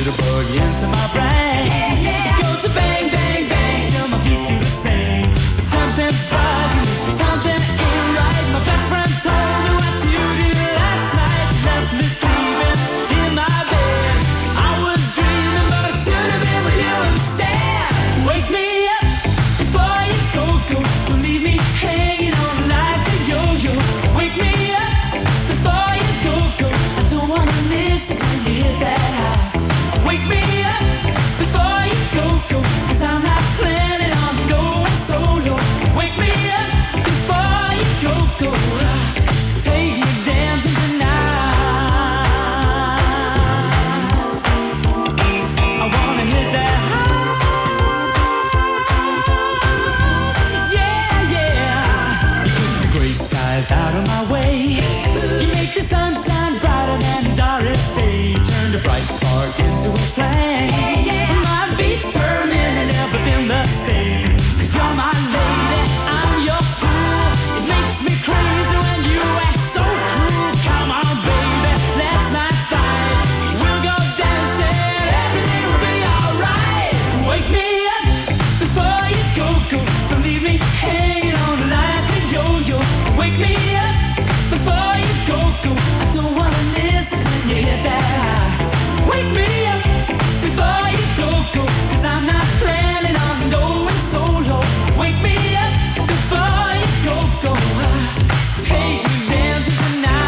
shoot a bug into my brain. It goes to bang, bang, bang till my feet do the same. But something's bugging, something ain't right. My best friend told me what you did last night. You left me sleeping in my bed. I was dreaming, but I should have been with you instead. Wake me up before you go. Don't leave me hanging on like a yo-yo. Wake me up before you go. I don't wanna miss it when you hit that high. Wake me up before you go. 'Cause I'm not planning on going solo. Wake me up before you go. Take me dancing tonight. I wanna hit that high. Yeah, yeah. You keep the gray skies out of my way. You make the sunshine brighter than Doris Day. Turn the bright spark into a flame. My beats per minute never been the same. 'Cause you're my lady, I'm your fool. It makes me crazy when you act so cruel. Come on, baby, let's not fight. We'll go dancing, everything will be alright. Wake me up before you go. Don't leave me hanging on like a yo-yo. Wake me up before you go. I don't wanna miss it when you hit that high. Wake me up before you go. 'Cause I'm not planning on going solo. Wake me up before you go. Take me dancing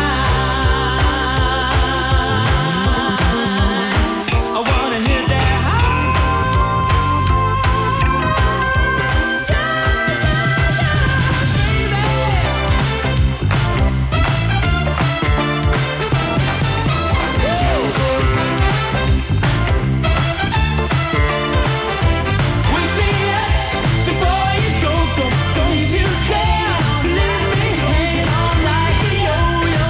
tonight. I wanna hit that high. Wake me up before you go. Don't you care to leave me hanging on like a yo-yo.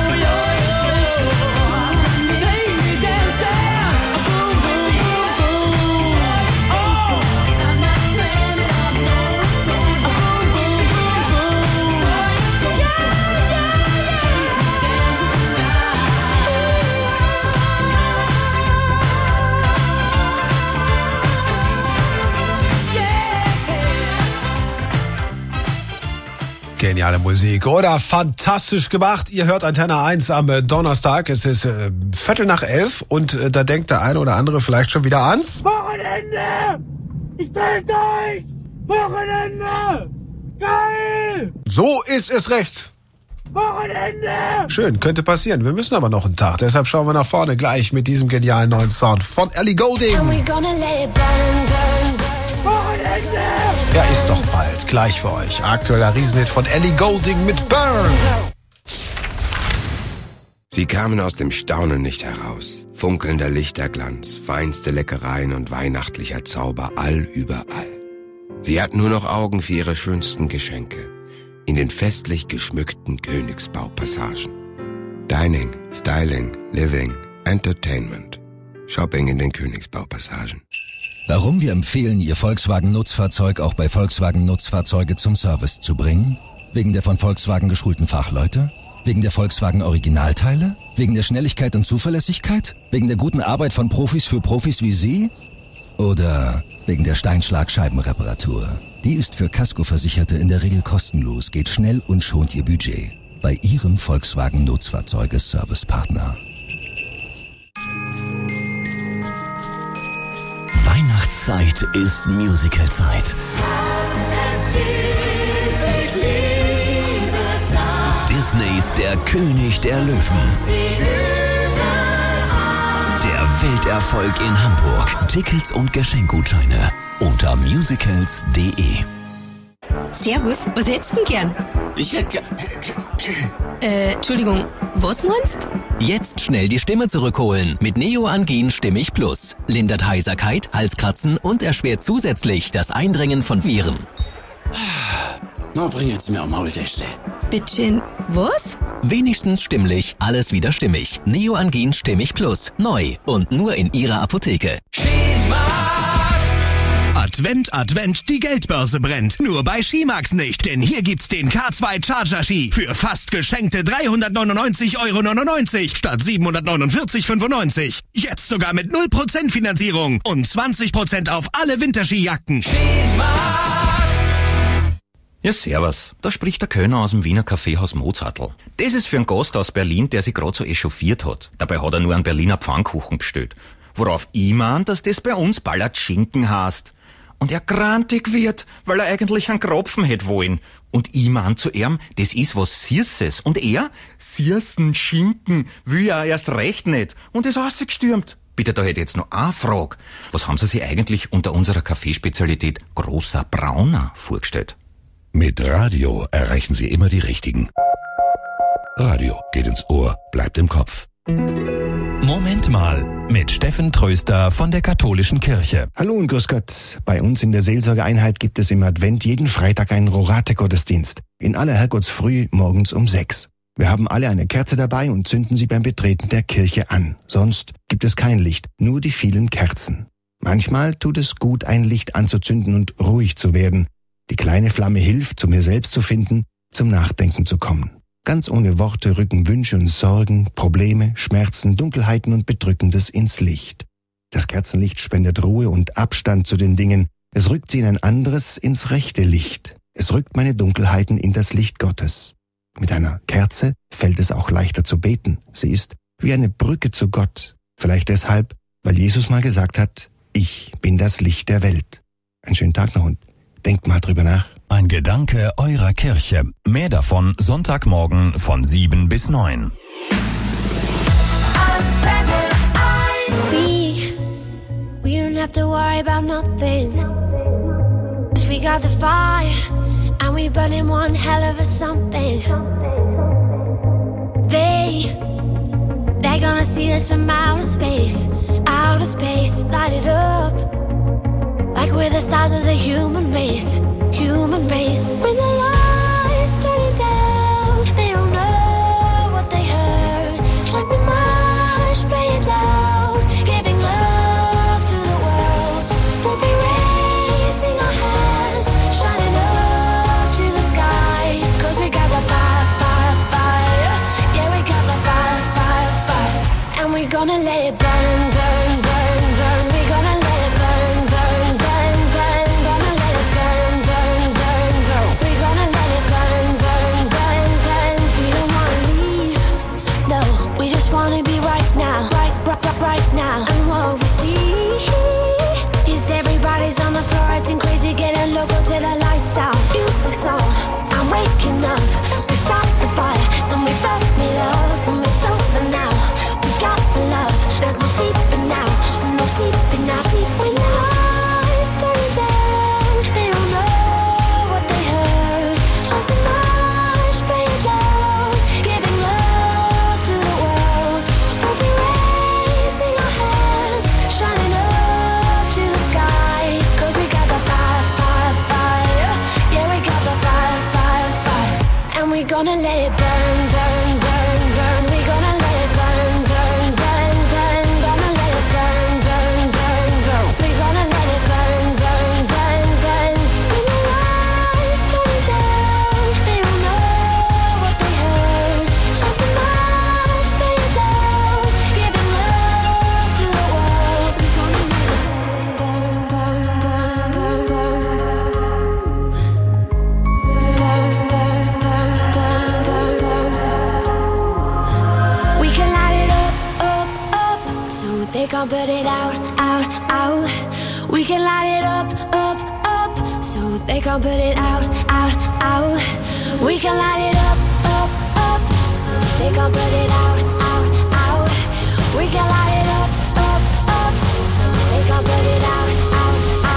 Take me dancing, boom, boom, boom, boom. Oh, 'cause I'm not planning on going solo. Boom, boom, boom, boom. Yeah, Geniale Musik oder fantastisch gemacht. Ihr hört Antenne 1 am Donnerstag. Es ist 11:15 und da denkt der eine oder andere vielleicht schon wieder ans Wochenende! Ich dreh durch! Wochenende! Geil! So ist es recht. Wochenende! Schön, könnte passieren. Wir müssen aber noch einen Tag. Deshalb schauen wir nach vorne gleich mit diesem genialen neuen Sound von Ellie Goulding. Wochenende! Ja, ist doch bald. Gleich für euch. Aktueller Riesenhit von Ellie Goulding mit Burn. Sie kamen aus dem Staunen nicht heraus. Funkelnder Lichterglanz, feinste Leckereien und weihnachtlicher Zauber überall. Sie hatten nur noch Augen für ihre schönsten Geschenke. In den festlich geschmückten Königsbau-Passagen. Dining, Styling, Living, Entertainment. Shopping in den Königsbau-Passagen. Warum wir empfehlen, Ihr Volkswagen-Nutzfahrzeug auch bei Volkswagen Nutzfahrzeuge zum Service zu bringen? Wegen der von Volkswagen geschulten Fachleute? Wegen der Volkswagen Originalteile? Wegen der Schnelligkeit und Zuverlässigkeit? Wegen der guten Arbeit von Profis für Profis wie Sie? Oder wegen der Steinschlagscheibenreparatur? Die ist für Kaskoversicherte in der Regel kostenlos, geht schnell und schont Ihr Budget. Bei Ihrem Volkswagen Nutzfahrzeuge-Servicepartner. Weihnachtszeit ist Musicalzeit. Disneys Der König der Löwen. Der Welterfolg in Hamburg. Tickets und Geschenkgutscheine unter musicals.de. Servus, was hättest du denn gern? Ich hätte Entschuldigung, was meinst? Jetzt schnell die Stimme zurückholen. Mit Neoangin Stimmig Plus. Lindert Heiserkeit, Halskratzen und erschwert zusätzlich das Eindringen von Viren. Na, bring jetzt mir am Maultäschle. Bittchen, was? Wenigstens stimmlich, alles wieder stimmig. Neoangin Stimmig Plus. Neu und nur in Ihrer Apotheke. Advent, Advent, die Geldbörse brennt. Nur bei Skimax nicht, denn hier gibt's den K2 Charger Ski für fast geschenkte 399,99 € statt 749,95 €. Jetzt sogar mit 0% Finanzierung und 20% auf alle Winterskijacken. Ja, servus. Da spricht der Kölner aus dem Wiener Kaffeehaus Mozartl. Das ist für einen Gast aus Berlin, der sich gerade so echauffiert hat. Dabei hat er nur einen Berliner Pfannkuchen bestellt. Worauf ich mein, dass das bei uns Ballatschinken heißt. Und er grantig wird, weil er eigentlich einen Kropfen hätte wollen. Und ich mein zu ihm, das ist was Süßes. Und er, Süßen, Schinken, will ja erst recht nicht. Und ist rausgestürmt. Bitte, da hätte ich jetzt noch eine Frage. Was haben Sie sich eigentlich unter unserer Kaffeespezialität großer Brauner vorgestellt? Mit Radio erreichen Sie immer die Richtigen. Radio geht ins Ohr, bleibt im Kopf. Moment mal, mit Steffen Tröster von der Katholischen Kirche. Hallo und grüß Gott. Bei uns in der Seelsorgeeinheit gibt es im Advent jeden Freitag einen Rorate-Gottesdienst. In aller Herrgottsfrüh morgens um 6. Wir haben alle eine Kerze dabei und zünden sie beim Betreten der Kirche an. Sonst gibt es kein Licht, nur die vielen Kerzen. Manchmal tut es gut, ein Licht anzuzünden und ruhig zu werden. Die kleine Flamme hilft, zu mir selbst zu finden, zum Nachdenken zu kommen. Ganz ohne Worte rücken Wünsche und Sorgen, Probleme, Schmerzen, Dunkelheiten und Bedrückendes ins Licht. Das Kerzenlicht spendet Ruhe und Abstand zu den Dingen. Es rückt sie in ein anderes, ins rechte Licht. Es rückt meine Dunkelheiten in das Licht Gottes. Mit einer Kerze fällt es auch leichter zu beten. Sie ist wie eine Brücke zu Gott. Vielleicht deshalb, weil Jesus mal gesagt hat, ich bin das Licht der Welt. Einen schönen Tag noch und denkt mal drüber nach. Ein Gedanke eurer Kirche. Mehr davon Sonntagmorgen von 7 bis 9. We don't have to worry about nothing. 'Cause we got the fire and we burning one hell of a something. They're gonna see us from outer space, light it up. Like we're the stars of the human race. When the lights turning down, they don't know what they heard. Strike the march, play it loud, giving love to the world. We'll be raising our hands, shining up to the sky. 'Cause we got the fire, fire, fire. Yeah, we got the fire, fire, fire. And we're gonna let it burn, burn, burn, burn. We're gonna let it burn, burn, burn, burn. Gonna let it burn, burn, burn, burn. We're gonna let it burn, burn, burn, burn. We don't wanna leave, no. We just wanna be right now, right now. And what we see is everybody's on the floor acting crazy, getting loco till the lights out. Music's on, I'm waking up. We start the fire and we burn it up. And we're sober now, we got the love. There's no sleeping now, no sleeping now. When the lights turn down, they don't know what they heard. Strike the march, play it loud, giving love to the world. We'll be raising our hands, shining up to the sky. 'Cause we got the fire, fire, fire. Yeah, we got the fire, fire, fire. And we're gonna let it burn, burn, burn, burn. We're gonna let it burn, burn, burn, burn. Gonna let it burn, burn, burn, burn. We're gonna let it burn, burn, burn, burn. When the lights turn down, they don't know what they heard. Strike the march, play it loud, giving love to the world. We're gonna let it burn, burn, burn, burn, burn, burn, burn, burn, burn, burn. We can light it up, up, up, so they can't put it out, out, out. We can light it up, up, up, so they can't put it out, out, out. We can light it up, up, up, so they can't put it out, out, out. We can light it